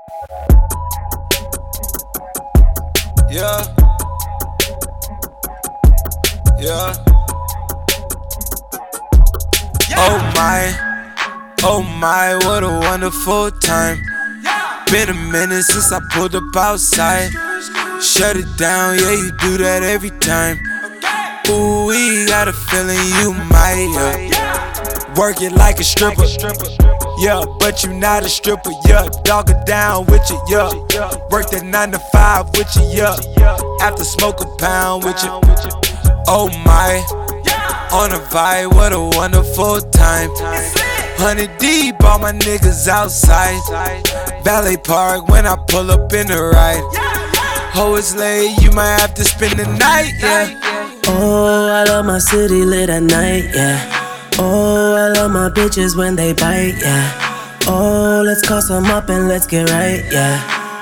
Yeah. Yeah. Oh my, what a wonderful time. Been a minute since I pulled up outside. Shut it down, yeah, you do that every time. Ooh, we got a feeling you might, yeah. Work it like a stripper, yeah, but you not a stripper, yeah. Dog it down with you, yeah. Work that 9 to 5 with you, yeah. After smoke a pound with you. Oh my, on a vibe, what a wonderful time. 100 deep, all my niggas outside. Valet Park when I pull up in the ride. Oh, it's late, you might have to spend the night, yeah. Oh, I love my city lit at night, yeah. Oh, I love my bitches when they bite, yeah. Oh, let's call some up and let's get right, yeah.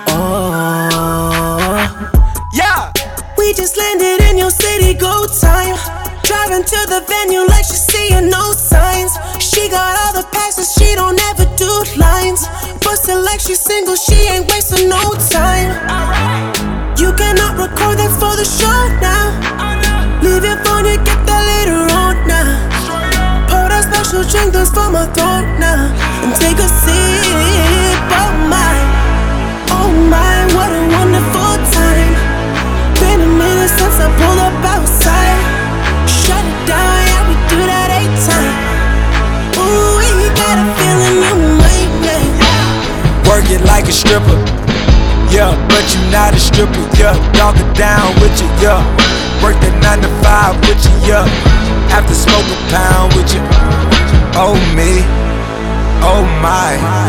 Oh, Yeah. we just landed in your city, go time. Driving to the venue like she's seeing no signs. She got all the passes, she don't ever do lines. Bustin' like she's single, she ain't wasting no time. You cannot record that for the show now. Leave your phone, you get that later on now. Pour that special drink that's for my throat now. And take a sip, oh my, what a wonderful time. Been a minute since I pulled up outside. Shut it down, yeah, we do that 8 times. Ooh, we got a feeling you might make. Work it like a stripper, yeah, but you not a stripper, yeah. Dog it down with you, yeah. Work that 9 to 5 with you, yeah. After smoke a pound with you. Oh me, oh my.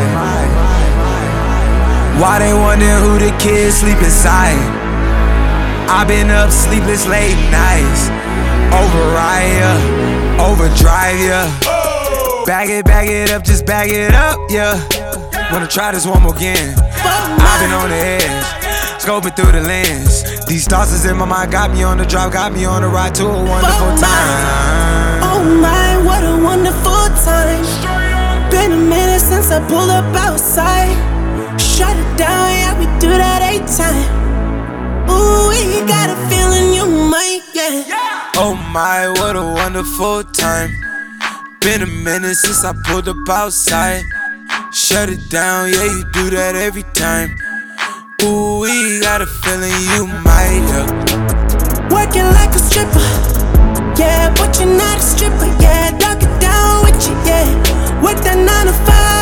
Why they wonder who the kids sleep inside? I been up sleepless late nights. Override ya, overdrive ya. Bag it up, just bag it up, yeah. Wanna try this one more again. I've been on the edge, scoping through the lens. These thoughts is in my mind, got me on the drive, got me on the ride to a wonderful time. Oh my, what a wonderful time. Been a minute since I pulled up outside. Shut it down, yeah, we do that 8 times. Ooh, we got a feeling you might get. Oh my, what a wonderful time. Been a minute since I pulled up outside. Shut it down, yeah, you do that every time. Ooh, we got a feeling you might, yeah. Working like a stripper, yeah, but you're not a stripper, yeah. Dog it down with you, yeah. Work that 9 to 5.